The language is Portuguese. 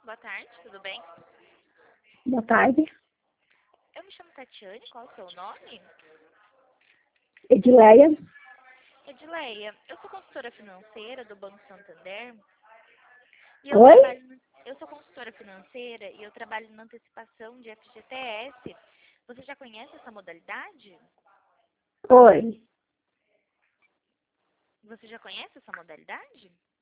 Boa tarde, tudo bem? Boa tarde. Eu me chamo Tatiane, qual é o seu nome? Edileia. Edileia, eu sou consultora financeira do Banco Santander e Oi? eu sou consultora financeira e eu trabalho na antecipação de FGTS. Você já conhece essa modalidade? Oi. Você já conhece essa modalidade?